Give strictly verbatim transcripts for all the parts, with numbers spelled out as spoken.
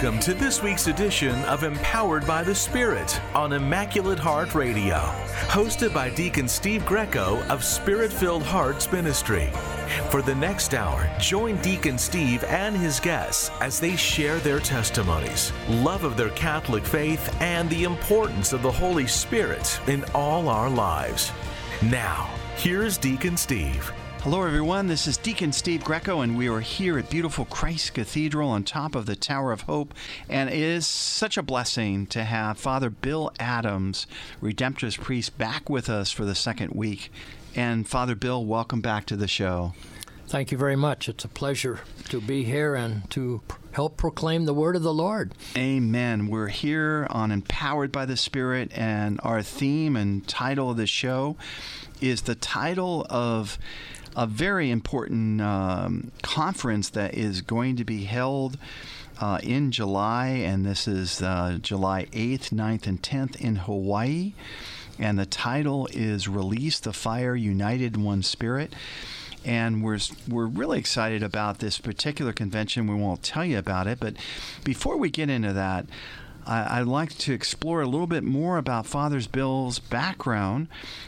Welcome to this week's edition of Empowered by the Spirit on Immaculate Heart Radio, hosted by Deacon Steve Greco of Spirit-Filled Hearts Ministry. For the next hour, join Deacon Steve and his guests as they share their testimonies, love of their Catholic faith, and the importance of the Holy Spirit in all our lives. Now, here's Deacon Steve. Hello, everyone. This is Deacon Steve Greco, and we are here at beautiful Christ Cathedral on top of the Tower of Hope. And it is such a blessing to have Father Bill Adams, Redemptorist priest, back with us for the second week. And Father Bill, welcome back to the show. Thank you very much. It's a pleasure to be here and to help proclaim the word of the Lord. Amen. We're here on Empowered by the Spirit, and our theme and title of the show is the title of a very important um, conference that is going to be held uh, in July, and this is uh, July eighth, ninth, and tenth in Hawaii. And the title is Release the Fire, United in One Spirit. And we're we're really excited about this particular convention. We won't tell you about it, but before we get into that, I, I'd like to explore a little bit more about Father Bill's background.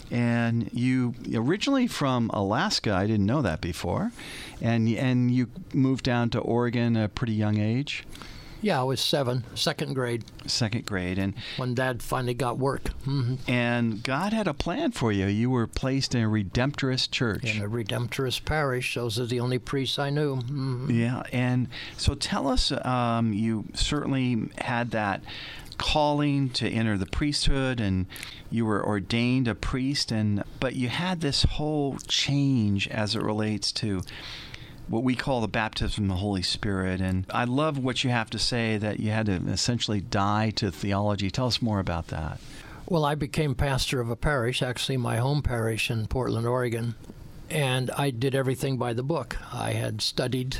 And you originally from Alaska, I didn't know that before, and and you moved down to Oregon at a pretty young age. Yeah, I was seven, second grade. Second grade. And when Dad finally got work. Mm-hmm. And God had a plan for you. You were placed in a Redemptorist church. In a Redemptorist parish. Those are the only priests I knew. Mm-hmm. Yeah. And so tell us, um, you certainly had that calling to enter the priesthood, and you were ordained a priest, and but you had this whole change as it relates to what we call the baptism of the Holy Spirit. And I love what you have to say, that you had to essentially die to theology. Tell us more about that. Well, I became pastor of a parish, actually my home parish in Portland, Oregon, and I did everything by the book. I had studied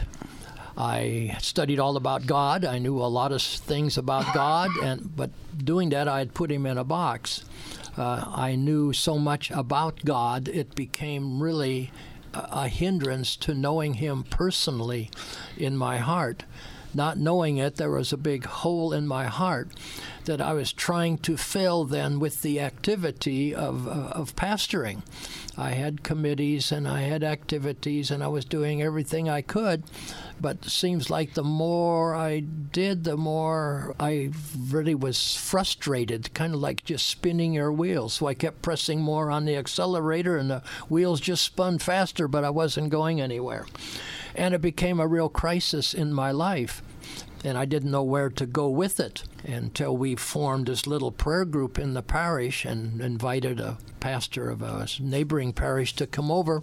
I studied all about God. I knew a lot of things about God, and but doing that, I had put him in a box. Uh, I knew so much about God, it became really a hindrance to knowing him personally in my heart. Not knowing it, there was a big hole in my heart that I was trying to fill then with the activity of, uh, of pastoring. I had committees and I had activities and I was doing everything I could, but it seems like the more I did, the more I really was frustrated, kind of like just spinning your wheels. So I kept pressing more on the accelerator and the wheels just spun faster, but I wasn't going anywhere. And it became a real crisis in my life. And I didn't know where to go with it until we formed this little prayer group in the parish and invited a pastor of a neighboring parish to come over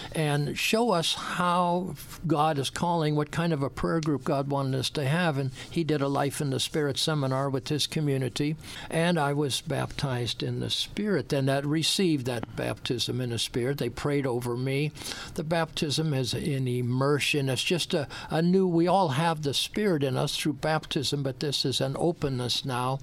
and show us how God is calling, what kind of a prayer group God wanted us to have. And he did a Life in the Spirit seminar with his community, and I was baptized in the Spirit. And that received that baptism in the Spirit. They prayed over me. The baptism is an immersion. It's just a, a new, we all have the Spirit in us through baptism, but this is an openness now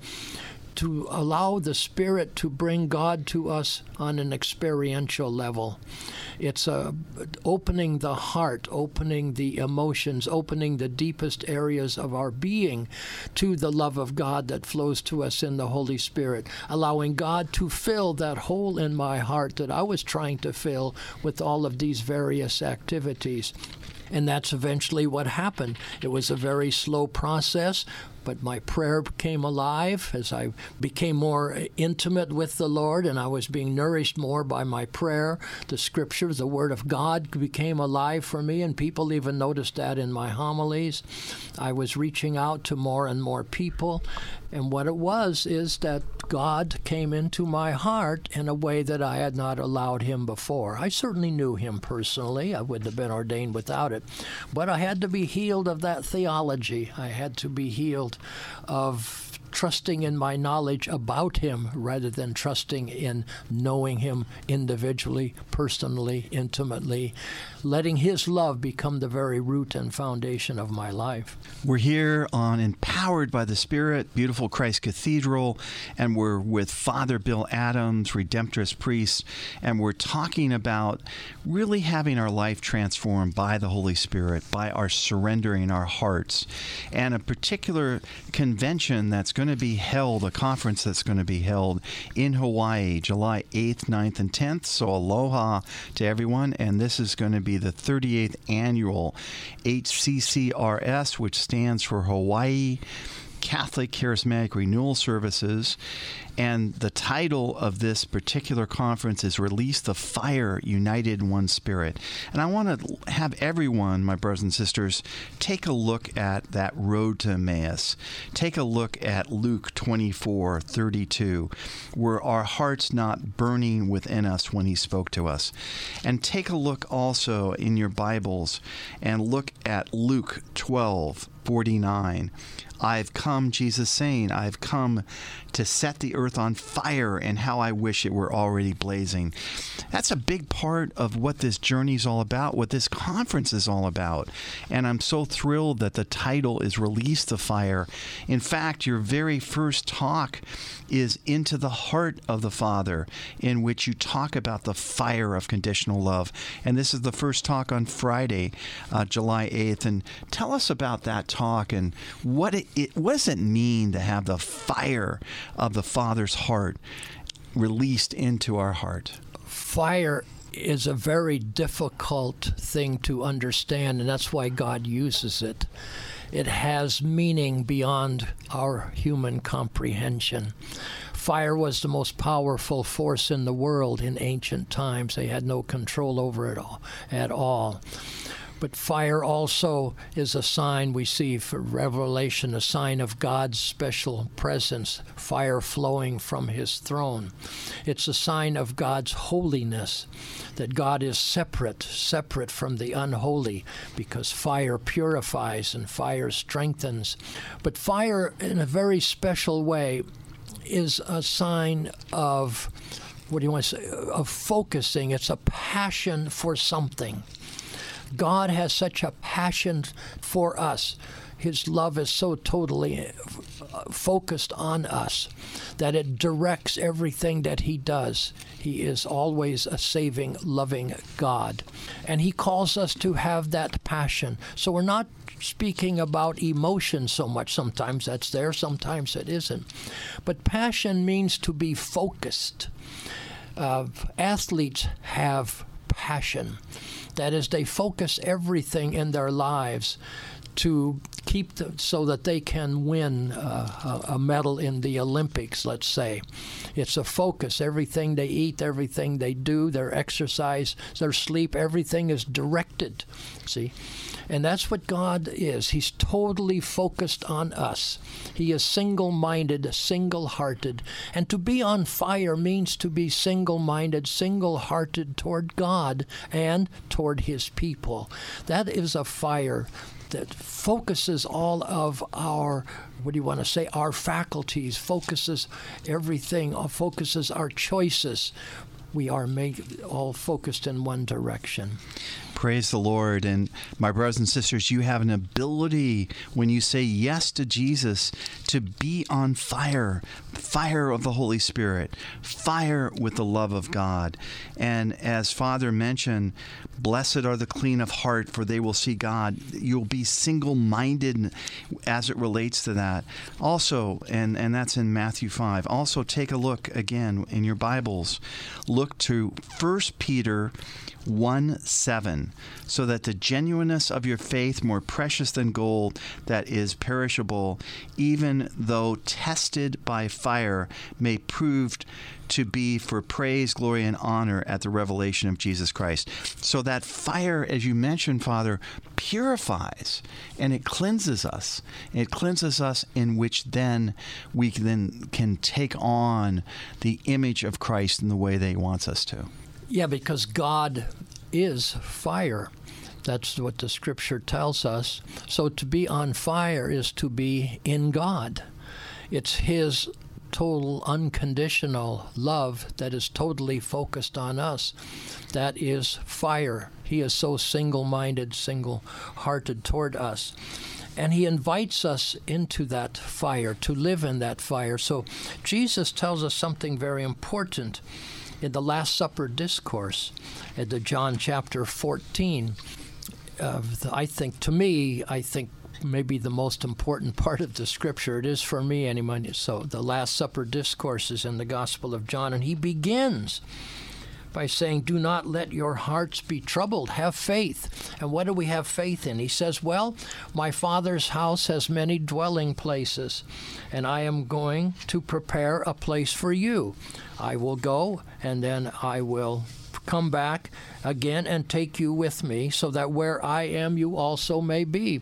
to allow the Spirit to bring God to us on an experiential level. It's uh, opening the heart, opening the emotions, opening the deepest areas of our being to the love of God that flows to us in the Holy Spirit, allowing God to fill that hole in my heart that I was trying to fill with all of these various activities. And that's eventually what happened. It was a very slow process, but my prayer came alive as I became more intimate with the Lord, and I was being nourished more by my prayer. The Scriptures, the Word of God became alive for me, and people even noticed that in my homilies. I was reaching out to more and more people, and what it was is that God came into my heart in a way that I had not allowed him before. I certainly knew him personally. I wouldn't have been ordained without it. But I had to be healed of that theology. I had to be healed of trusting in my knowledge about him rather than trusting in knowing him individually, personally, intimately, letting his love become the very root and foundation of my life. We're here on Empowered by the Spirit, beautiful Christ Cathedral, and we're with Father Bill Adams, Redemptorist priest, and we're talking about really having our life transformed by the Holy Spirit, by our surrendering our hearts, and a particular convention that's going to be held, a conference that's going to be held in Hawaii, July eighth, ninth, and tenth. So aloha to everyone, and this is going to be the thirty-eighth annual H C C R S, which stands for Hawaii Catholic Charismatic Renewal Services. And the title of this particular conference is Release the Fire, United in One Spirit. And I want to have everyone, my brothers and sisters, take a look at that road to Emmaus. Take a look at Luke twenty-four thirty-two, were our hearts not burning within us when he spoke to us? And take a look also in your Bibles and look at Luke twelve forty-nine. I've come, Jesus saying, I've come to set the earth on fire, and how I wish it were already blazing. That's a big part of what this journey is all about, what this conference is all about. And I'm so thrilled that the title is Release the Fire. In fact, your very first talk is Into the Heart of the Father, in which you talk about the fire of conditional love. And this is the first talk on Friday, uh, July eighth. And tell us about that talk and what it, it what does it mean to have the fire of the Father's heart released into our heart? Fire is a very difficult thing to understand, and that's why God uses it. It has meaning beyond our human comprehension. Fire was the most powerful force in the world in ancient times. They had no control over it all, at all. But fire also is a sign we see for Revelation, a sign of God's special presence, fire flowing from his throne. It's a sign of God's holiness, that God is separate, separate from the unholy, because fire purifies and fire strengthens. But fire, in a very special way, is a sign of, what do you want to say, of focusing. It's a passion for something. God has such a passion for us. His love is so totally focused on us that it directs everything that he does. He is always a saving, loving God. And he calls us to have that passion. So we're not speaking about emotion so much. Sometimes that's there, sometimes it isn't. But passion means to be focused. Uh, athletes have passion. That is, they focus everything in their lives to keep the, so that they can win uh, a, a medal in the Olympics, let's say. It's a focus. Everything they eat, everything they do, their exercise, their sleep, everything is directed, see? And that's what God is. He's totally focused on us. He is single-minded, single-hearted. And to be on fire means to be single-minded, single-hearted toward God and toward his people. That is a fire that focuses all of our, what do you want to say, our faculties, focuses everything, focuses our choices. We are made all focused in one direction. Praise the Lord. And my brothers and sisters, you have an ability when you say yes to Jesus to be on fire, fire of the Holy Spirit, fire with the love of God. And as Father mentioned, blessed are the clean of heart, for they will see God. You'll be single-minded as it relates to that. Also, and, and that's in Matthew five, also take a look again in your Bibles. Look to First Peter one seven, so that the genuineness of your faith, more precious than gold that is perishable, even though tested by fire, may prove to be for praise, glory, and honor at the revelation of Jesus Christ. So that fire, as you mentioned, Father, purifies and it cleanses us. It cleanses us in which then we then can take on the image of Christ in the way that he wants us to. Yeah, because God is fire. That's what the Scripture tells us. So to be on fire is to be in God. It's his total unconditional love that is totally focused on us. That is fire. He is so single-minded, single-hearted toward us. And he invites us into that fire, to live in that fire. So Jesus tells us something very important in the Last Supper discourse at the John chapter fourteen. Uh, I think, to me, I think maybe the most important part of the scripture. It is for me anyway. So the Last Supper discourse is in the Gospel of John, and he begins by saying, do not let your hearts be troubled. Have faith. And what do we have faith in? He says, well, my Father's house has many dwelling places, and I am going to prepare a place for you. I will go, and then I will come back again and take you with me, so that where I am, you also may be.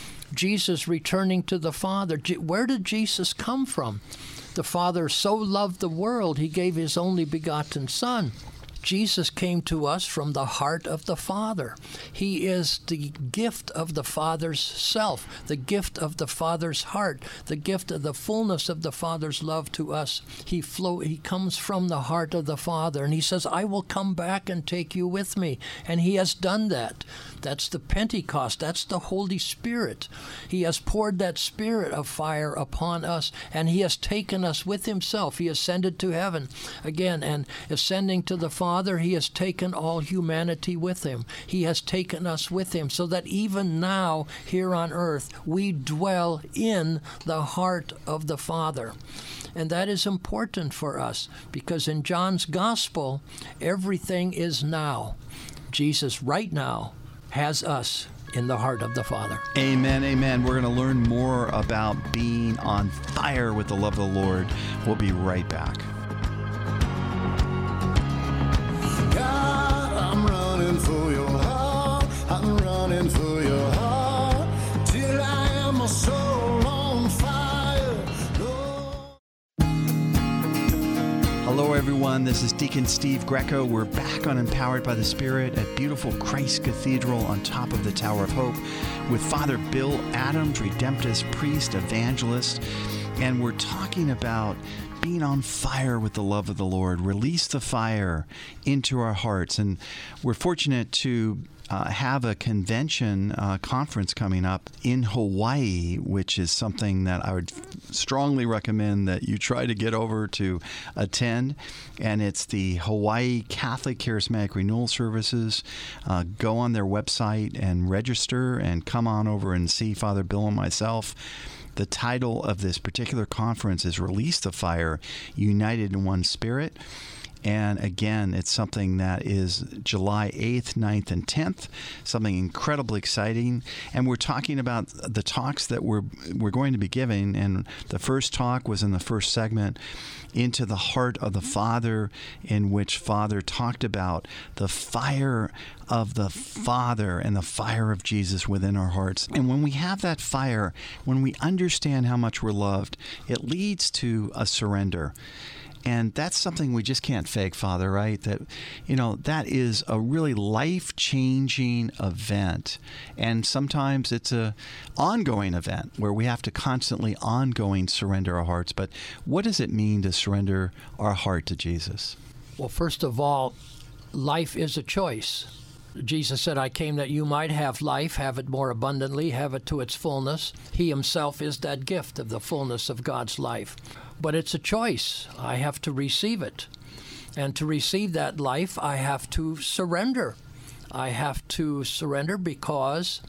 Jesus returning to the Father. Where did Jesus come from? The Father so loved the world, he gave his only begotten Son. Jesus came to us from the heart of the Father. He is the gift of the Father's self, the gift of the Father's heart, the gift of the fullness of the Father's love to us. He flow, he comes from the heart of the Father, and he says, I will come back and take you with me. And he has done that. That's the Pentecost. That's the Holy Spirit. He has poured that Spirit of fire upon us, and he has taken us with himself. He ascended to heaven again, and ascending to the Father, he has taken all humanity with him. He has taken us with him, so that even now, here on earth, we dwell in the heart of the Father. And that is important for us, because in John's Gospel, everything is now. Jesus right now has us in the heart of the Father. Amen, amen. We're going to learn more about being on fire with the love of the Lord. We'll be right back. God, I'm running for your heart. I'm running for your heart. Till I am a soul on fire. Lord. Hello, everyone. This is Deacon Steve Greco. We're back on Empowered by the Spirit at beautiful Christ Cathedral on top of the Tower of Hope with Father Bill Adams, Redemptorist priest, evangelist, and we're talking about being on fire with the love of the Lord. Release the fire into our hearts. And we're fortunate to uh, have a convention uh, conference coming up in Hawaii, which is something that I would strongly recommend that you try to get over to attend. And it's the Hawaii Catholic Charismatic Renewal Services. Uh, go on their website and register and come on over and see Father Bill and myself. The title of this particular conference is Release the Fire, United in One Spirit. And again, it's something that is July eighth, ninth, and tenth, something incredibly exciting. And we're talking about the talks that we're, we're going to be giving. And the first talk was in the first segment, Into the Heart of the Father, in which Father talked about the fire of the Father and the fire of Jesus within our hearts. And when we have that fire, when we understand how much we're loved, it leads to a surrender. And that's something we just can't fake, Father, right? That, you know, that is a really life-changing event. And sometimes it's a ongoing event where we have to constantly ongoing surrender our hearts. But what does it mean to surrender our heart to Jesus? Well, first of all, life is a choice. Jesus said, I came that you might have life, have it more abundantly, have it to its fullness. He himself is that gift of the fullness of God's life. But it's a choice. I have to receive it. And to receive that life, I have to surrender. I have to surrender because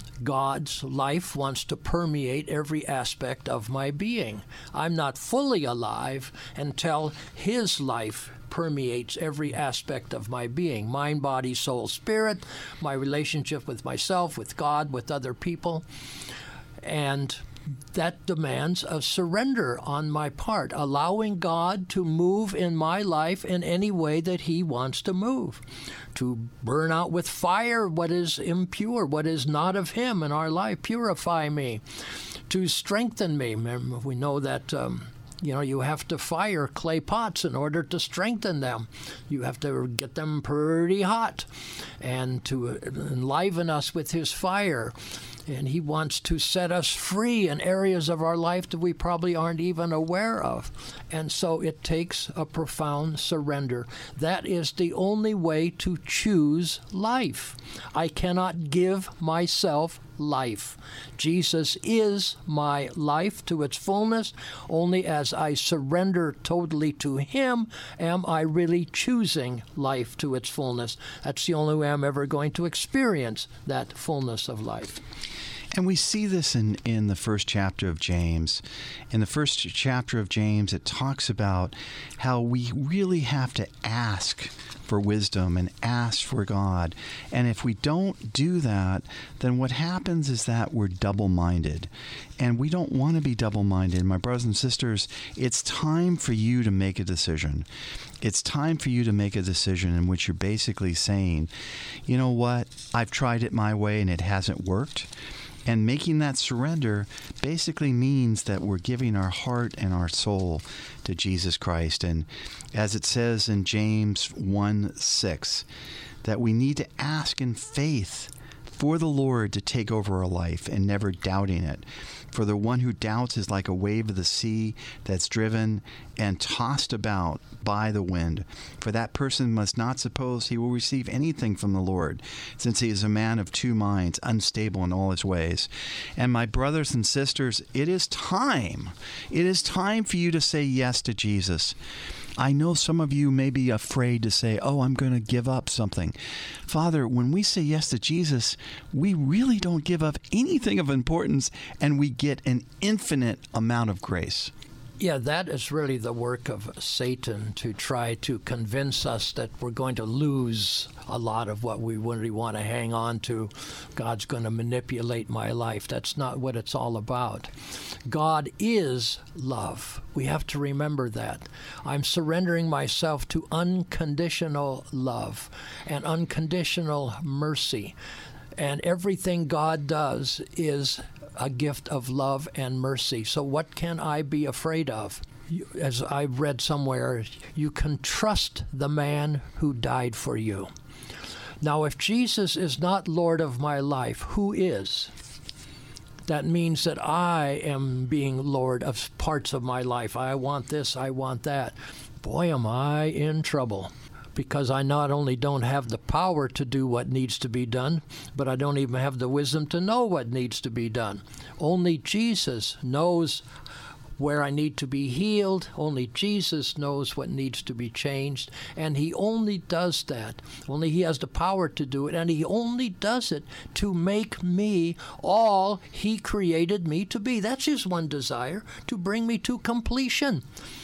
God's life wants to permeate every aspect of my being. I'm not fully alive until His life permeates every aspect of my being, mind, body, soul, spirit, my relationship with myself, with God, with other people. And that demands a surrender on my part, allowing God to move in my life in any way that He wants to move, to burn out with fire what is impure, what is not of Him in our life, purify me, to strengthen me. Remember, we know that um, you know, you have to fire clay pots in order to strengthen them. You have to get them pretty hot and to enliven us with His fire. And he wants to set us free in areas of our life that we probably aren't even aware of. And so it takes a profound surrender. That is the only way to choose life. I cannot give myself life. Jesus is my life to its fullness. Only as I surrender totally to him am I really choosing life to its fullness. That's the only way I'm ever going to experience that fullness of life. And we see this in, in the first chapter of James. In the first chapter of James, it talks about how we really have to ask for wisdom and ask for God. And if we don't do that, then what happens is that we're double-minded. And we don't want to be double-minded. My brothers and sisters, it's time for you to make a decision. It's time for you to make a decision in which you're basically saying, you know what, I've tried it my way and it hasn't worked. And making that surrender basically means that we're giving our heart and our soul to Jesus Christ. And as it says in James one six, that we need to ask in faith for the Lord to take over our life and never doubting it. For the one who doubts is like a wave of the sea that's driven and tossed about by the wind. For that person must not suppose he will receive anything from the Lord, since he is a man of two minds, unstable in all his ways. And my brothers and sisters, it is time. It is time for you to say yes to Jesus. I know some of you may be afraid to say, oh, I'm going to give up something. Father, when we say yes to Jesus, we really don't give up anything of importance, and we get an infinite amount of grace. Yeah, that is really the work of Satan, to try to convince us that we're going to lose a lot of what we really want to hang on to. God's going to manipulate my life. That's not what it's all about. God is love. We have to remember that. I'm surrendering myself to unconditional love and unconditional mercy. And everything God does is a gift of love and mercy. So what can I be afraid of? As I read somewhere, you can trust the man who died for you. Now, if Jesus is not Lord of my life, who is? That means that I am being Lord of parts of my life. I want this, I want that. Boy, am I in trouble. Because I not only don't have the power to do what needs to be done, but I don't even have the wisdom to know what needs to be done. Only Jesus knows where I need to be healed. Only Jesus knows what needs to be changed. And he only does that. Only he has the power to do it. And he only does it to make me all he created me to be. That's his one desire, to bring me to completion.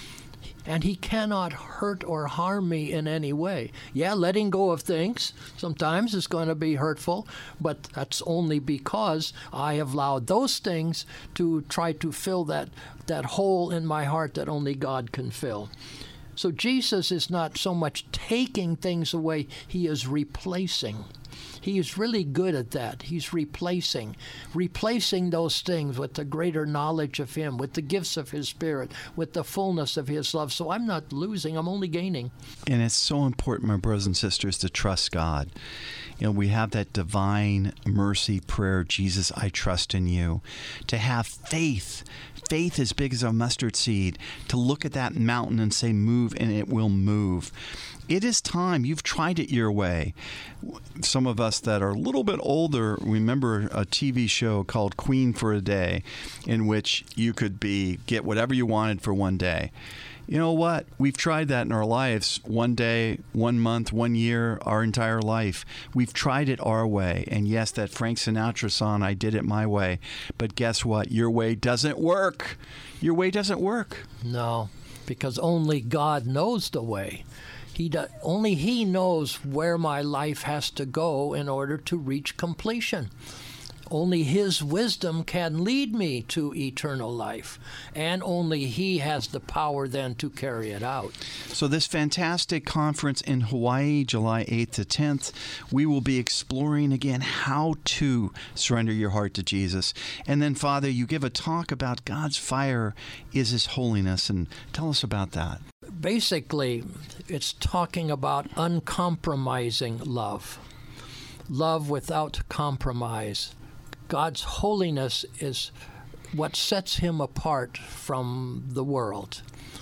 And he cannot hurt or harm me in any way. Yeah, letting go of things sometimes is going to be hurtful, but that's only because I have allowed those things to try to fill that, that hole in my heart that only God can fill. So Jesus is not so much taking things away, he is replacing. He is really good at that. He's replacing, replacing those things with the greater knowledge of him, with the gifts of his Spirit, with the fullness of his love. So I'm not losing, I'm only gaining. And it's so important, my brothers and sisters, to trust God. You know, we have that divine mercy prayer, Jesus, I trust in you. To have faith, faith as big as a mustard seed, to look at that mountain and say, move, and it will move. It is time. You've tried it your way. Some of us that are a little bit older remember a T V show called Queen for a Day, in which you could be get whatever you wanted for one day. You know what? We've tried that in our lives. One day, one month, one year, our entire life. We've tried it our way. And yes, that Frank Sinatra song, I did it my way. But guess what? Your way doesn't work. Your way doesn't work. No, because only God knows the way. He do, only he knows where my life has to go in order to reach completion. Only his wisdom can lead me to eternal life, and only he has the power then to carry it out. So this fantastic conference in Hawaii, July eighth to tenth, we will be exploring again how to surrender your heart to Jesus. And then, Father, you give a talk about God's fire is his holiness, and tell us about that. Basically, it's talking about uncompromising love. Love without compromise. God's holiness is what sets him apart from the world.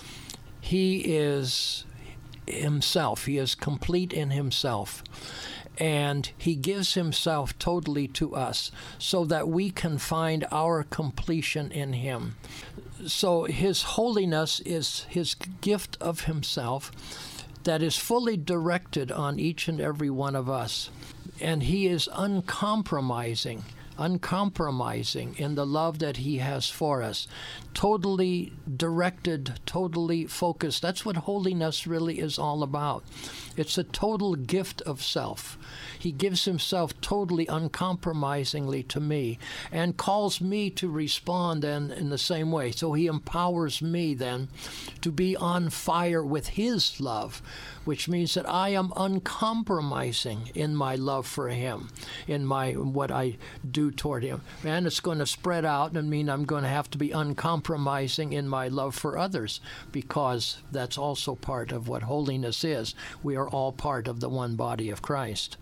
He is himself. He is complete in himself. And he gives himself totally to us so that we can find our completion in him. So his holiness is his gift of himself that is fully directed on each and every one of us. And he is uncompromising, uncompromising in the love that he has for us. Totally directed, totally focused. That's what holiness really is all about. It's a total gift of self. He gives himself totally uncompromisingly to me and calls me to respond then in the same way. So he empowers me then to be on fire with his love, which means that I am uncompromising in my love for him, in my what I do toward him. And it's going to spread out and mean I'm going to have to be uncompromising in my love for others, because that's also part of what holiness is. We are all part of the one body of Christ.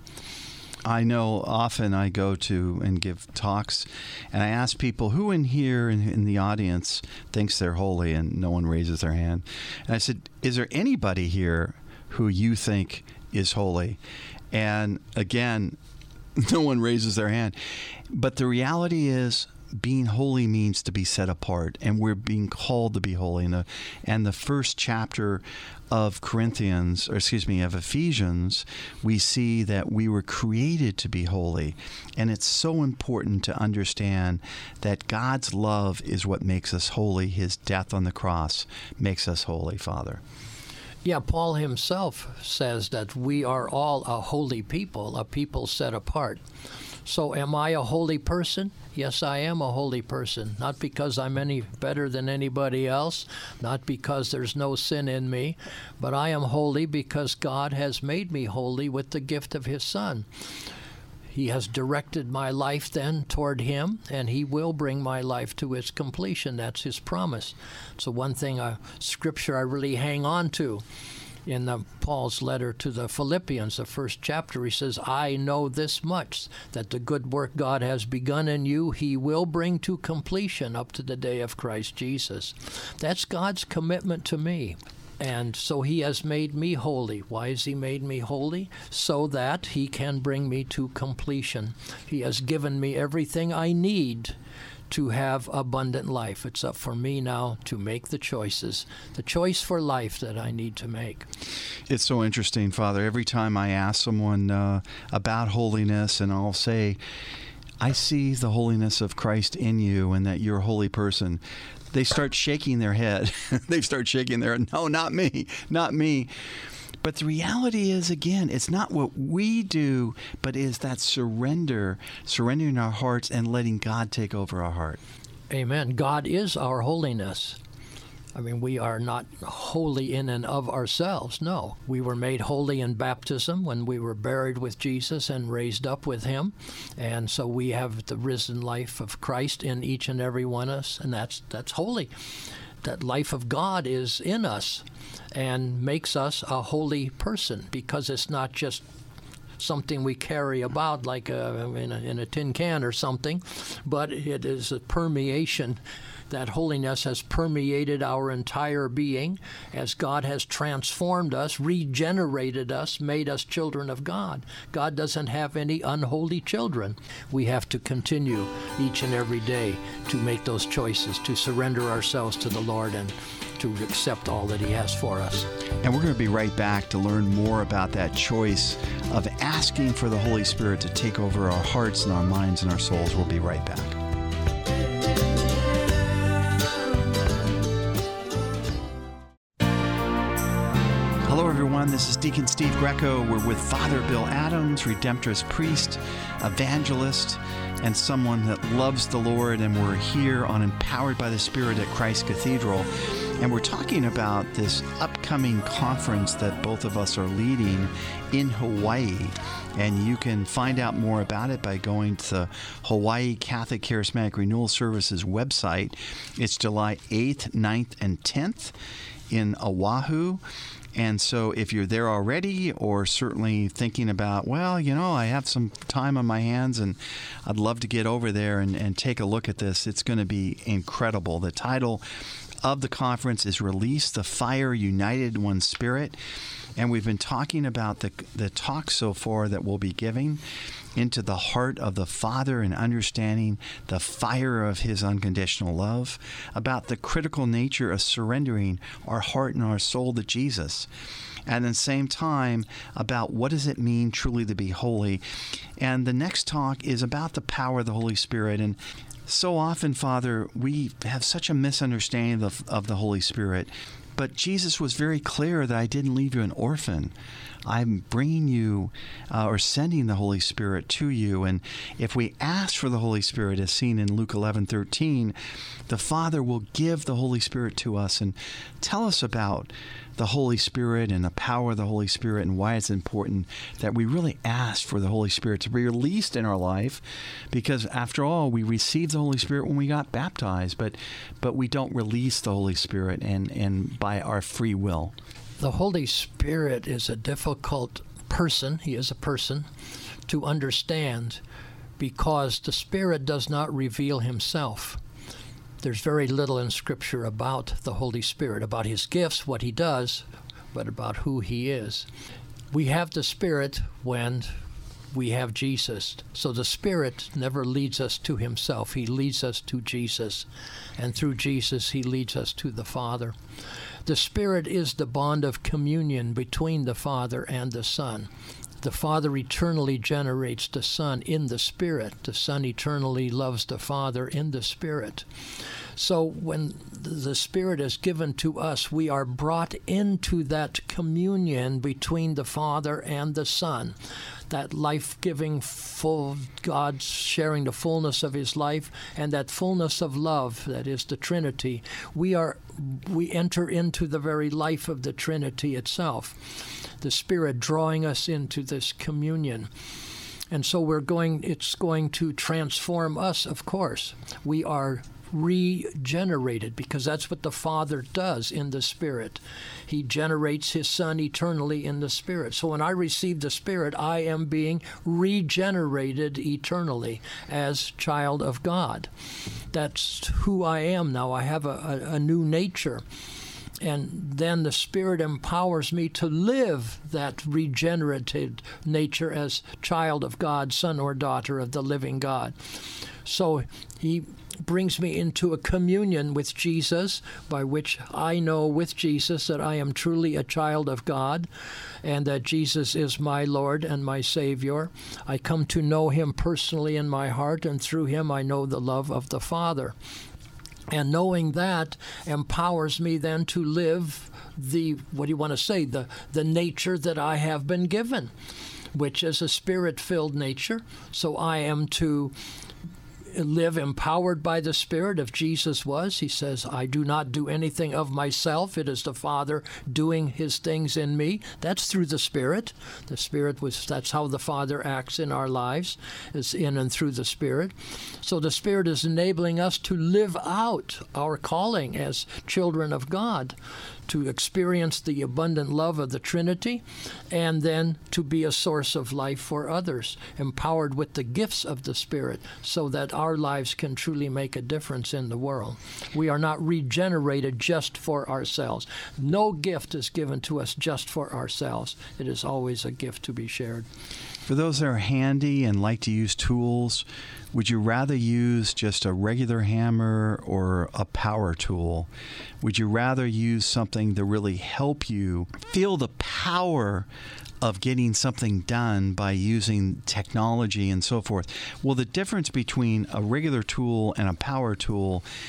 I know often I go to and give talks, and I ask people who in here in, in the audience thinks they're holy, and no one raises their hand. And I said, is there anybody here who you think is holy? And again, no one raises their hand. But the reality is, being holy means to be set apart, and we're being called to be holy. And the, and the first chapter of Corinthians, or excuse me, of Ephesians, we see that we were created to be holy. And it's so important to understand that God's love is what makes us holy. His death on the cross makes us holy, Father. Yeah, Paul himself says that we are all a holy people, a people set apart. So am I a holy person? Yes, I am a holy person. Not because I'm any better than anybody else, not because there's no sin in me, but I am holy because God has made me holy with the gift of his Son. He has directed my life then toward him, and he will bring my life to its completion. That's his promise. So one thing, a scripture I really hang on to in the, Paul's letter to the Philippians, the first chapter, he says, I know this much, that the good work God has begun in you, he will bring to completion up to the day of Christ Jesus. That's God's commitment to me. And so he has made me holy. Why has he made me holy? So that he can bring me to completion. He has given me everything I need to have abundant life. It's up for me now to make the choices, the choice for life that I need to make. It's so interesting, Father. Every time I ask someone uh, about holiness, and I'll say, I see the holiness of Christ in you and that you're a holy person, they start shaking their head. They start shaking their head. No, not me, not me. But the reality is, again, it's not what we do, but is that surrender, surrendering our hearts and letting God take over our heart. Amen. God is our holiness. I mean, we are not holy in and of ourselves. No. We were made holy in baptism when we were buried with Jesus and raised up with him. And so we have the risen life of Christ in each and every one of us, and that's that's holy. That life of God is in us and makes us a holy person, because it's not just something we carry about like a, in, a, in a tin can or something, but it is a permeation. That holiness has permeated our entire being as God has transformed us, regenerated us, made us children of God. God doesn't have any unholy children. We have to continue each and every day to make those choices, to surrender ourselves to the Lord and to accept all that he has for us. And we're going to be right back to learn more about that choice of asking for the Holy Spirit to take over our hearts and our minds and our souls. We'll be right back. Hello, everyone. This is Deacon Steve Greco. We're with Father Bill Adams, Redemptorist priest, evangelist, and someone that loves the Lord. And we're here on Empowered by the Spirit at Christ Cathedral. And we're talking about this upcoming conference that both of us are leading in Hawaii. And you can find out more about it by going to the Hawaii Catholic Charismatic Renewal Services website. It's July eighth, ninth, and tenth in Oahu. And so if you're there already, or certainly thinking about, well, you know, I have some time on my hands and I'd love to get over there and, and take a look at this, it's going to be incredible. The title of the conference is Release the Fire, United in One Spirit. And we've been talking about the the talk so far that we'll be giving into the heart of the Father and understanding the fire of His unconditional love, about the critical nature of surrendering our heart and our soul to Jesus. And at the same time, about what does it mean truly to be holy. And the next talk is about the power of the Holy Spirit. And so often, Father, we have such a misunderstanding of, of the Holy Spirit. But Jesus was very clear that I didn't leave you an orphan. I'm bringing you uh, or sending the Holy Spirit to you. And if we ask for the Holy Spirit, as seen in Luke eleven thirteen, the Father will give the Holy Spirit to us. And tell us about the Holy Spirit and the power of the Holy Spirit and why it's important that we really ask for the Holy Spirit to be released in our life, because after all, we received the Holy Spirit when we got baptized, but but we don't release the Holy Spirit and, and by our free will. The Holy Spirit is a difficult person, he is a person, to understand, because the Spirit does not reveal himself. There's very little in Scripture about the Holy Spirit, about his gifts, what he does, but about who he is. We have the Spirit when we have Jesus. So the Spirit never leads us to himself. He leads us to Jesus. And through Jesus, he leads us to the Father. The Spirit is the bond of communion between the Father and the Son. The Father eternally generates the Son in the Spirit. The Son eternally loves the Father in the Spirit. So when the Spirit is given to us, we are brought into that communion between the Father and the Son. That life-giving, full God sharing the fullness of his life, and that fullness of love, that is the Trinity. We are we enter into the very life of the Trinity itself. The Spirit drawing us into this communion. And so we're going it's going to transform us, of course. We are regenerated, because that's what the Father does in the Spirit. He generates his Son eternally in the Spirit. So when I receive the Spirit, I am being regenerated eternally as child of God. That's who I am now. I have a, a, a new nature. And then the Spirit empowers me to live that regenerated nature as child of God, son or daughter of the living God. So he brings me into a communion with Jesus, by which I know with Jesus that I am truly a child of God and that Jesus is my Lord and my Savior. I come to know him personally in my heart, and through him I know the love of the Father. And knowing that empowers me then to live the, what do you want to say, the, the nature that I have been given, which is a Spirit-filled nature. So I am to live empowered by the Spirit, if Jesus was. He says, I do not do anything of myself. It is the Father doing his things in me. That's through the Spirit. The Spirit was, that's how the Father acts in our lives, is in and through the Spirit. So the Spirit is enabling us to live out our calling as children of God, to experience the abundant love of the Trinity, and then to be a source of life for others, empowered with the gifts of the Spirit, so that our lives can truly make a difference in the world. We are not regenerated just for ourselves. No gift is given to us just for ourselves. It is always a gift to be shared. For those that are handy and like to use tools, would you rather use just a regular hammer or a power tool? Would you rather use something to really help you feel the power of getting something done by using technology and so forth? Well, the difference between a regular tool and a power tool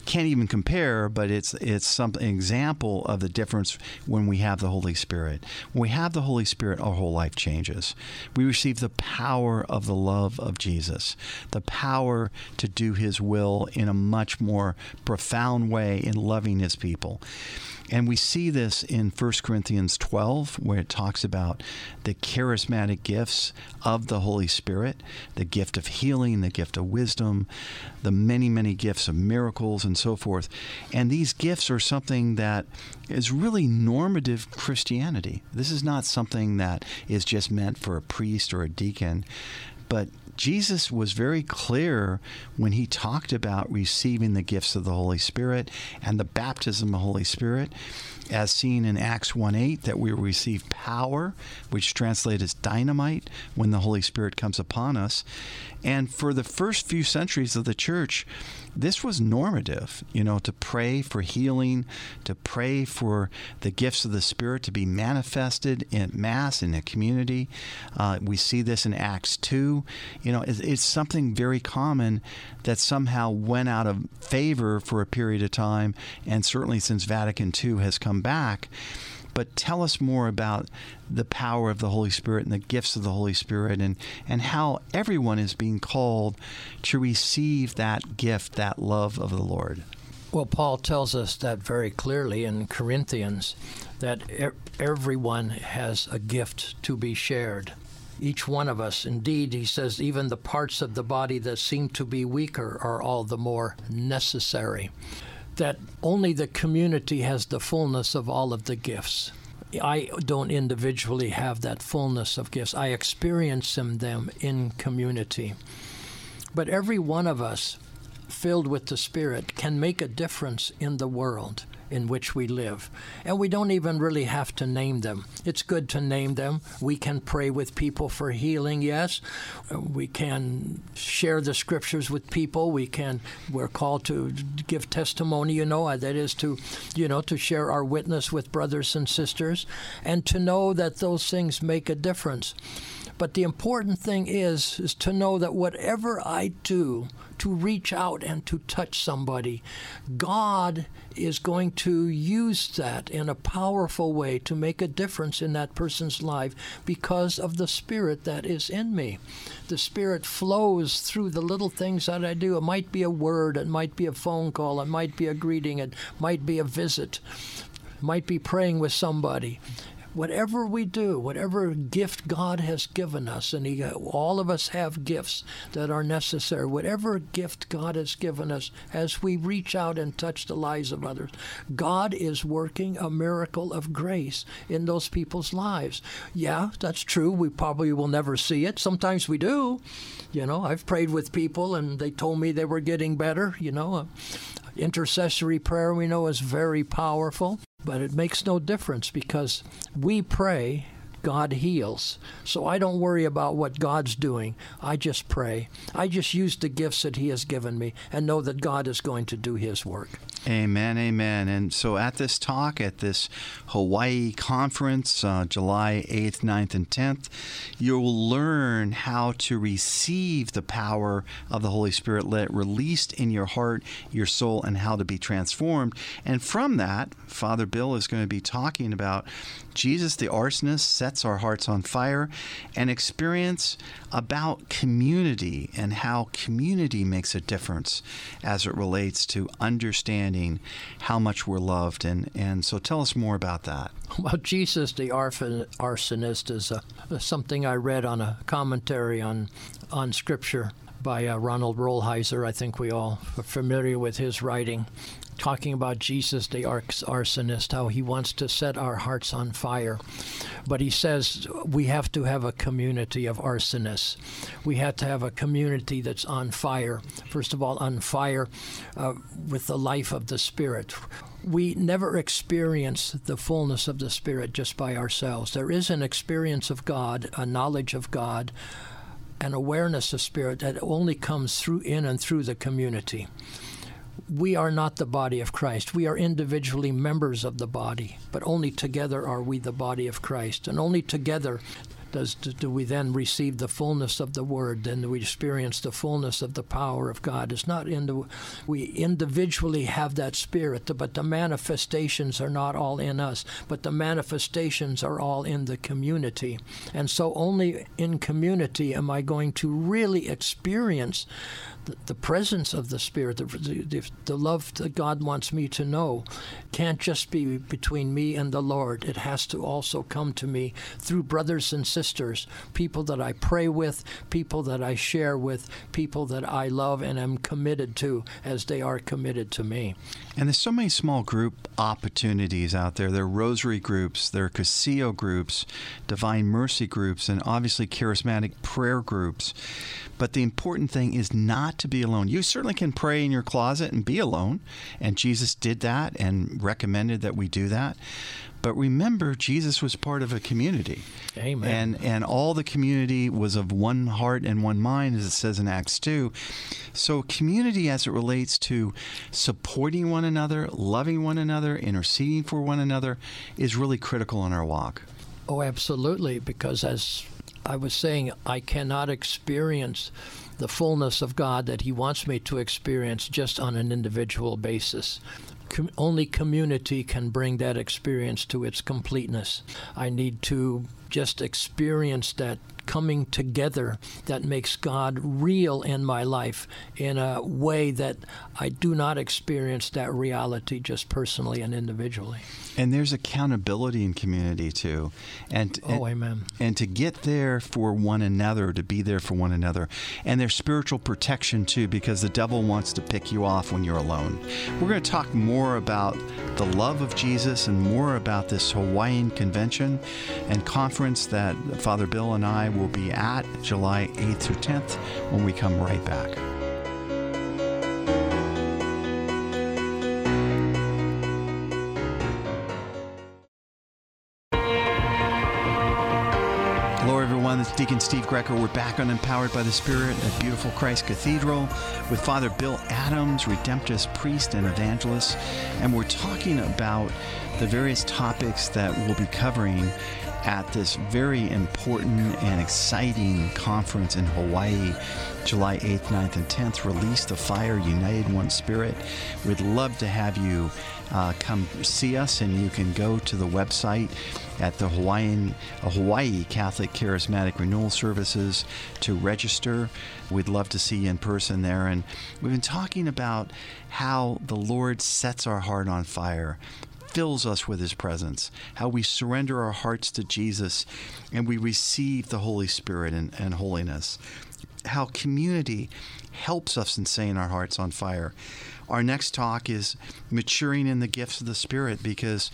can't even compare, but it's it's some an example of the difference when we have the Holy Spirit. When we have the Holy Spirit, our whole life changes. We receive the power of the love of Jesus, the power to do His will in a much more profound way in loving His people. And we see this in First Corinthians twelve, where it talks about the charismatic gifts of the Holy Spirit, the gift of healing, the gift of wisdom, the many, many gifts of miracles, and so forth. And these gifts are something that is really normative Christianity. This is not something that is just meant for a priest or a deacon, but Jesus was very clear when He talked about receiving the gifts of the Holy Spirit and the baptism of the Holy Spirit, as seen in Acts one eight, that we will receive power, which translates as dynamite, when the Holy Spirit comes upon us. And for the first few centuries of the church, this was normative, you know, to pray for healing, to pray for the gifts of the Spirit to be manifested in mass in the community. Uh, we see this in Acts two. You know, it's, it's something very common that somehow went out of favor for a period of time, and certainly since Vatican two has come back. But tell us more about the power of the Holy Spirit and the gifts of the Holy Spirit, and, and how everyone is being called to receive that gift, that love of the Lord. Well, Paul tells us that very clearly in Corinthians, that er- everyone has a gift to be shared. Each one of us. Indeed, he says, even the parts of the body that seem to be weaker are all the more necessary. That only the community has the fullness of all of the gifts. I don't individually have that fullness of gifts. I experience them, them in community. But every one of us, filled with the Spirit, can make a difference in the world in which we live. And we don't even really have to name them. It's good to name them. We can pray with people for healing, yes. We can share the scriptures with people. We can, we're called to give testimony, you know, that is to, you know, to share our witness with brothers and sisters, and to know that those things make a difference. But the important thing is, is to know that whatever I do to reach out and to touch somebody, God is going to use that in a powerful way to make a difference in that person's life because of the Spirit that is in me. The Spirit flows through the little things that I do. It might be a word, it might be a phone call, it might be a greeting, it might be a visit, it might be praying with somebody. Whatever we do, whatever gift God has given us, and he, all of us have gifts that are necessary, whatever gift God has given us, as we reach out and touch the lives of others, God is working a miracle of grace in those people's lives. Yeah, that's true. We probably will never see it. Sometimes we do. You know, I've prayed with people and they told me they were getting better. You know, intercessory prayer, we know, is very powerful. But it makes no difference because we pray, God heals. So I don't worry about what God's doing. I just pray. I just use the gifts that He has given me and know that God is going to do His work. Amen, amen. And so at this talk, at this Hawaii conference, uh, July eighth, ninth, and tenth, you'll learn how to receive the power of the Holy Spirit, let it released in your heart, your soul, and how to be transformed. And from that, Father Bill is going to be talking about Jesus the arsonist sets our hearts on fire, and experience about community and how community makes a difference as it relates to understanding how much we're loved. And, and so tell us more about that. Well, Jesus the arsonist is uh, something I read on a commentary on, on Scripture by uh, Ronald Rolheiser. I think we all are familiar with his writing, talking about Jesus the arsonist, how he wants to set our hearts on fire. But he says we have to have a community of arsonists. We have to have a community that's on fire. First of all, on fire uh, with the life of the Spirit. We never experience the fullness of the Spirit just by ourselves. There is an experience of God, a knowledge of God, an awareness of Spirit that only comes through in and through the community. we are not the body of Christ. We are individually members of the body, but only together are we the body of Christ. And only together does do we then receive the fullness of the Word, then we experience the fullness of the power of God. It's not in the, we individually have that Spirit, but the manifestations are not all in us, but the manifestations are all in the community. And so only in community am I going to really experience the, the presence of the Spirit, the, the, the love that God wants me to know. Can't just be between me and the Lord. It has to also come to me through brothers and sisters, people that I pray with, people that I share with, people that I love and am committed to as they are committed to me. And there's so many small group opportunities out there. There are rosary groups, there are Casio groups, Divine Mercy groups, and obviously charismatic prayer groups. But the important thing is not to be alone. You certainly can pray in your closet and be alone, and Jesus did that and recommended that we do that. But remember, Jesus was part of a community. Amen. And and all the community was of one heart and one mind, as it says in Acts two. So community as it relates to supporting one another, loving one another, interceding for one another is really critical in our walk. Oh, absolutely, because as I was saying, I cannot experience the fullness of God that He wants me to experience just on an individual basis. Com- only community can bring that experience to its completeness. I need to just experience that coming together that makes God real in my life in a way that I do not experience that reality just personally and individually. And there's accountability in community too. And, oh, and, amen. And to get there for one another, to be there for one another. And there's spiritual protection too, because the devil wants to pick you off when you're alone. We're going to talk more about the love of Jesus and more about this Hawaiian convention and conference that Father Bill and I will be at July eighth through tenth when we come right back. Hello, everyone. It's Deacon Steve Greco. We're back on Empowered by the Spirit at beautiful Christ Cathedral with Father Bill Adams, Redemptorist priest and evangelist. And we're talking about the various topics that we'll be covering at this very important and exciting conference in Hawaii, July eighth, ninth, and tenth. Release the Fire, United in One Spirit. We'd love to have you uh, come see us, and you can go to the website at the Hawaiian uh, Hawaii Catholic Charismatic Renewal Services to register. We'd love to see you in person there. And we've been talking about how the Lord sets our heart on fire, fills us with His presence, how we surrender our hearts to Jesus and we receive the Holy Spirit and, and holiness, how community helps us in setting our hearts on fire. Our next talk is maturing in the gifts of the Spirit, because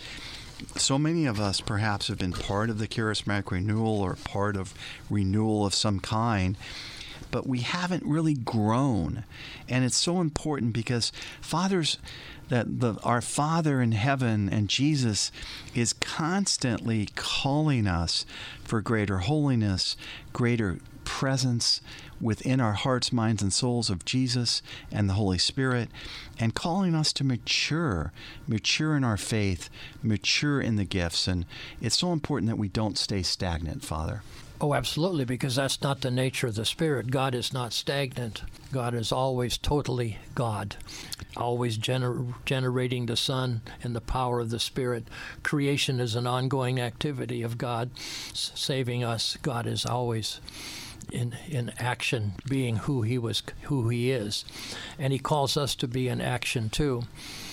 so many of us perhaps have been part of the charismatic renewal or part of renewal of some kind, but we haven't really grown. And it's so important because fathers, that the, our Father in heaven and Jesus is constantly calling us for greater holiness, greater presence within our hearts, minds, and souls of Jesus and the Holy Spirit, and calling us to mature, mature in our faith, mature in the gifts. And it's so important that we don't stay stagnant, Father. Oh, absolutely, because that's not the nature of the Spirit. God is not stagnant. God is always totally God, always gener- generating the Son and the power of the Spirit. Creation is an ongoing activity of God s- saving us. God is always in in action, being who He was, who He is, and He calls us to be in action too.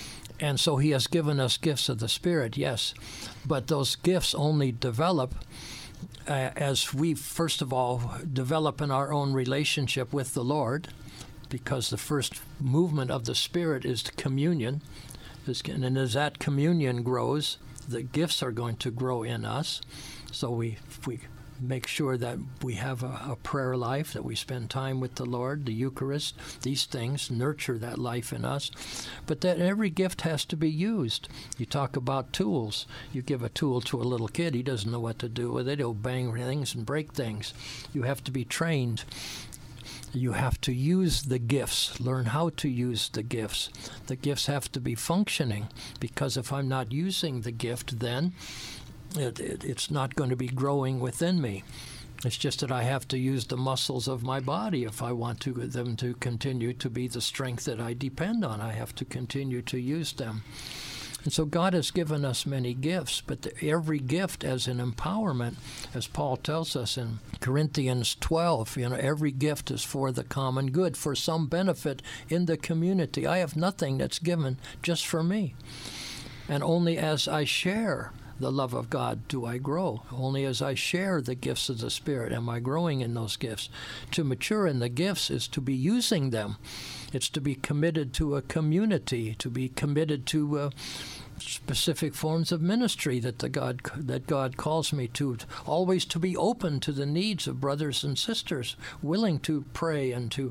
And so He has given us gifts of the Spirit, yes, but those gifts only develop Uh, as we, first of all, develop in our own relationship with the Lord, because the first movement of the Spirit is the communion. And as that communion grows, the gifts are going to grow in us. So we, we make sure that we have a, a prayer life, that we spend time with the Lord, the Eucharist. These things nurture that life in us. But that every gift has to be used. You talk about tools. You give a tool to a little kid, he doesn't know what to do with it. He'll bang things and break things. You have to be trained. You have to use the gifts, learn how to use the gifts. The gifts have to be functioning, because if I'm not using the gift, then it, it, it's not going to be growing within me. It's just that I have to use the muscles of my body if I want to them to continue to be the strength that I depend on. I have to continue to use them. And so God has given us many gifts, but the, every gift as an empowerment, as Paul tells us in Corinthians twelve, you know, every gift is for the common good, for some benefit in the community. I have nothing that's given just for me. And only as I share the love of God do I grow. Only as I share the gifts of the Spirit am I growing in those gifts. To mature in the gifts is to be using them. It's to be committed to a community, to be committed to uh, specific forms of ministry that the God that God calls me to. Always to be open to the needs of brothers and sisters, willing to pray and to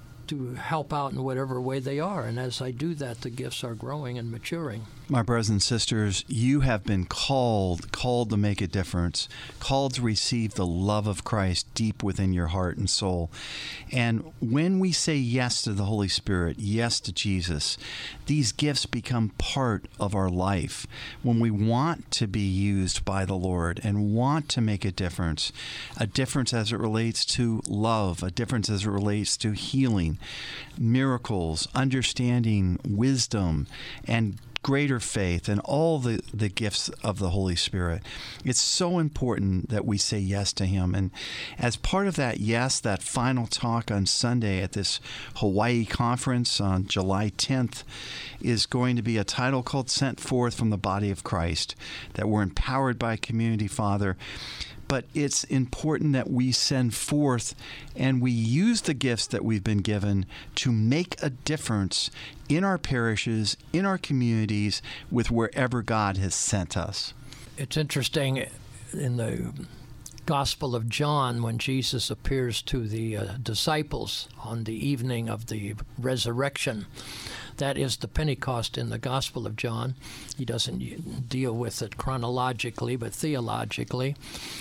to help out in whatever way they are. And as I do that, the gifts are growing and maturing. My brothers and sisters, you have been called, called to make a difference, called to receive the love of Christ deep within your heart and soul. And when we say yes to the Holy Spirit, yes to Jesus, these gifts become part of our life. When we want to be used by the Lord and want to make a difference, a difference as it relates to love, a difference as it relates to healing, miracles, understanding, wisdom, and greater faith, and all the, the gifts of the Holy Spirit. It's so important that we say yes to Him. And as part of that yes, that final talk on Sunday at this Hawaii conference on July tenth is going to be a title called Sent Forth from the Body of Christ, that we're empowered by Community Father. But it's important that we send forth and we use the gifts that we've been given to make a difference in our parishes, in our communities, with wherever God has sent us. It's interesting in the Gospel of John when Jesus appears to the uh, disciples on the evening of the resurrection. That is the Pentecost in the Gospel of John. He doesn't deal with it chronologically, but theologically.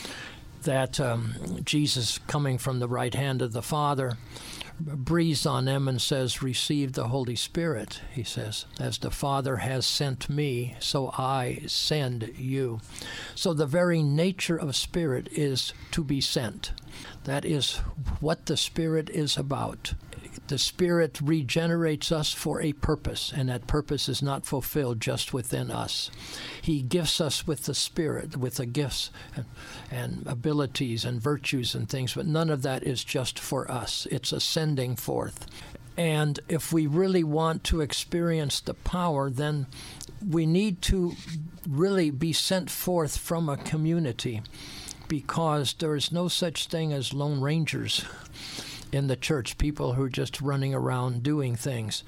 That um, Jesus, coming from the right hand of the Father, breathes on them and says, "Receive the Holy Spirit," he says. "As the Father has sent me, so I send you." So the very nature of Spirit is to be sent. That is what the Spirit is about. The Spirit regenerates us for a purpose, and that purpose is not fulfilled just within us. He gifts us with the Spirit, with the gifts and, and abilities and virtues and things, but none of that is just for us. It's a sending forth. And if we really want to experience the power, then we need to really be sent forth from a community, because there is no such thing as lone rangers in the church, people who are just running around doing things.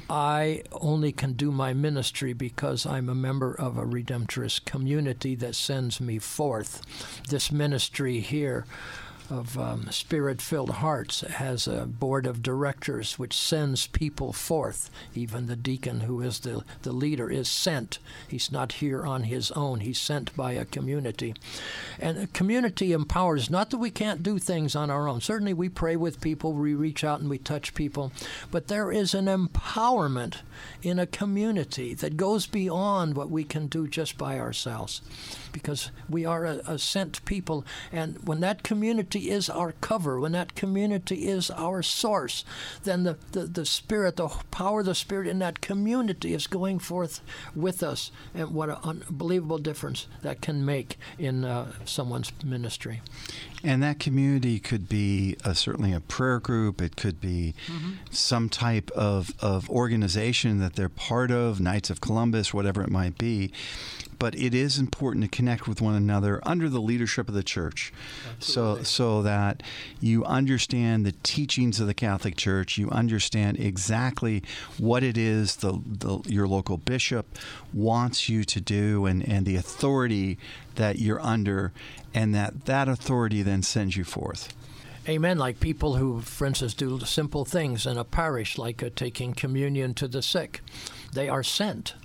I only can do my ministry because I'm a member of a Redemptorist community that sends me forth. This ministry here of um, Spirit-Filled Hearts has a board of directors which sends people forth. Even the deacon, who is the, the leader, is sent. He's not here on his own. He's sent by a community. And a community empowers, not that we can't do things on our own. Certainly we pray with people, we reach out and we touch people, but there is an empowerment in a community that goes beyond what we can do just by ourselves, because we are a, a sent people. And when that community is our cover, when that community is our source, then the, the, the Spirit, the power of the Spirit in that community is going forth with us. And what an unbelievable difference that can make in uh, someone's ministry. And that community could be a, certainly a prayer group. It could be mm-hmm. some type of, of organization that they're part of, Knights of Columbus, whatever it might be. But it is important to connect with one another under the leadership of the church, so so that you understand the teachings of the Catholic Church, you understand exactly what it is the, the your local bishop wants you to do, and, and the authority that you're under, and that that authority then sends you forth. Amen. Like people who, for instance, do simple things in a parish, like uh, taking communion to the sick. They are sent.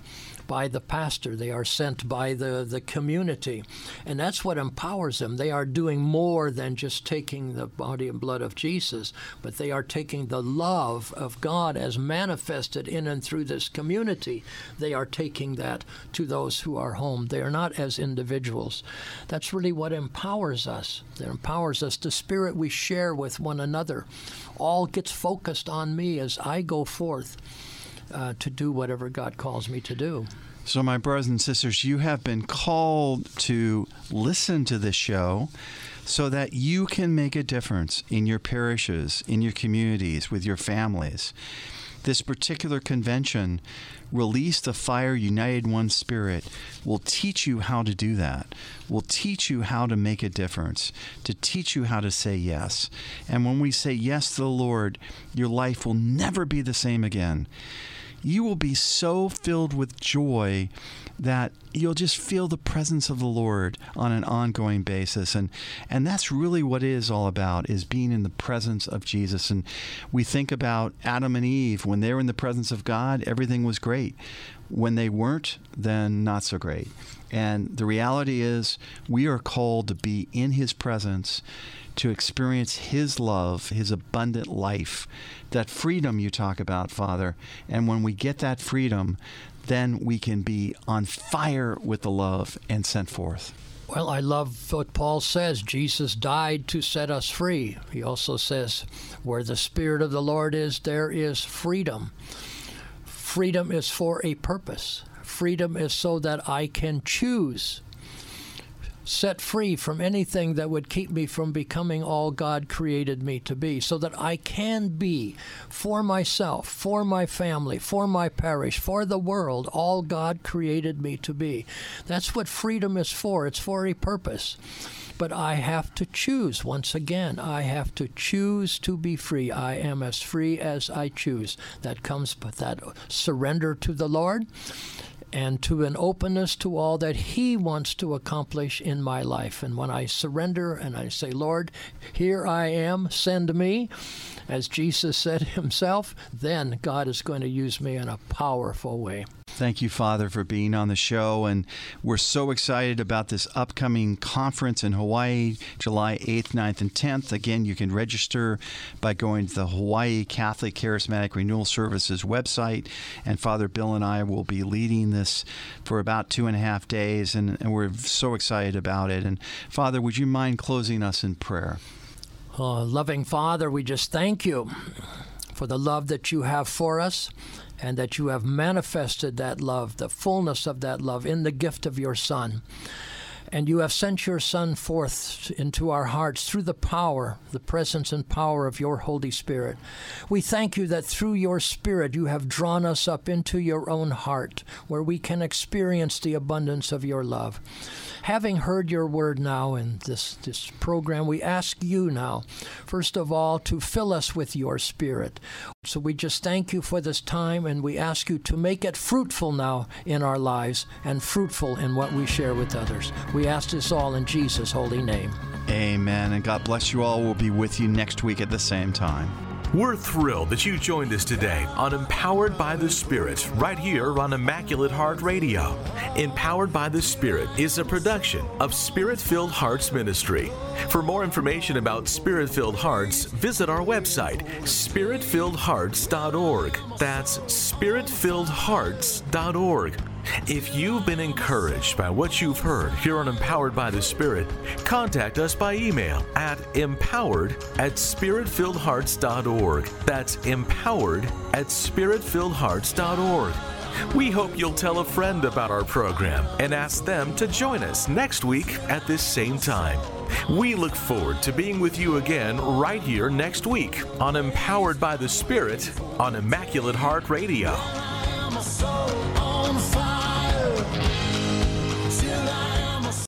by the pastor. They are sent by the, the community. And that's what empowers them. They are doing more than just taking the body and blood of Jesus, but they are taking the love of God as manifested in and through this community. They are taking that to those who are home. They are not as individuals. That's really what empowers us. It empowers us. The spirit we share with one another all gets focused on me as I go forth uh, to do whatever God calls me to do. So, my brothers and sisters, you have been called to listen to this show so that you can make a difference in your parishes, in your communities, with your families. This particular convention, Release the Fire, United One Spirit, will teach you how to do that, will teach you how to make a difference, to teach you how to say yes. And when we say yes to the Lord, your life will never be the same again. You will be so filled with joy that you'll just feel the presence of the Lord on an ongoing basis. And and that's really what it is all about, is being in the presence of Jesus. And we think about Adam and Eve. When they were in the presence of God, everything was great. When they weren't, then not so great. And the reality is we are called to be in His presence, to experience His love, His abundant life, that freedom you talk about, Father. And when we get that freedom, then we can be on fire with the love and sent forth. Well, I love what Paul says. Jesus died to set us free. He also says, where the Spirit of the Lord is, there is freedom. Freedom is for a purpose. Freedom is so that I can choose, set free from anything that would keep me from becoming all God created me to be, so that I can be for myself, for my family, for my parish, for the world, all God created me to be. That's what freedom is for. It's for a purpose. But I have to choose. Once again, I have to choose to be free. I am as free as I choose. That comes with that surrender to the Lord, and to an openness to all that He wants to accomplish in my life. And when I surrender and I say, Lord, here I am, send me, as Jesus said Himself, then God is going to use me in a powerful way. Thank you, Father, for being on the show. And we're so excited about this upcoming conference in Hawaii, July eighth, ninth, and tenth. Again, you can register by going to the Hawaii Catholic Charismatic Renewal Services website. And Father Bill and I will be leading this for about two and a half days. And, and we're so excited about it. And Father, would you mind closing us in prayer? Oh, loving Father, we just thank you for the love that you have for us, and that you have manifested that love, the fullness of that love, in the gift of your Son. And you have sent your Son forth into our hearts through the power, the presence and power of your Holy Spirit. We thank you that through your Spirit you have drawn us up into your own heart, where we can experience the abundance of your love. Having heard your word now in this, this program, we ask you now, first of all, to fill us with your Spirit. So we just thank you for this time, and we ask you to make it fruitful now in our lives, and fruitful in what we share with others. We ask this all in Jesus' holy name. Amen. And God bless you all. We'll be with you next week at the same time. We're thrilled that you joined us today on Empowered by the Spirit, right here on Immaculate Heart Radio. Empowered by the Spirit is a production of Spirit-Filled Hearts Ministry. For more information about Spirit-Filled Hearts, visit our website, spirit filled hearts dot org. That's spirit filled hearts dot org. If you've been encouraged by what you've heard here on Empowered by the Spirit, contact us by email at empowered at spirit filled hearts dot org. That's empowered at spirit filled hearts dot org. We hope you'll tell a friend about our program and ask them to join us next week at this same time. We look forward to being with you again right here next week on Empowered by the Spirit on Immaculate Heart Radio.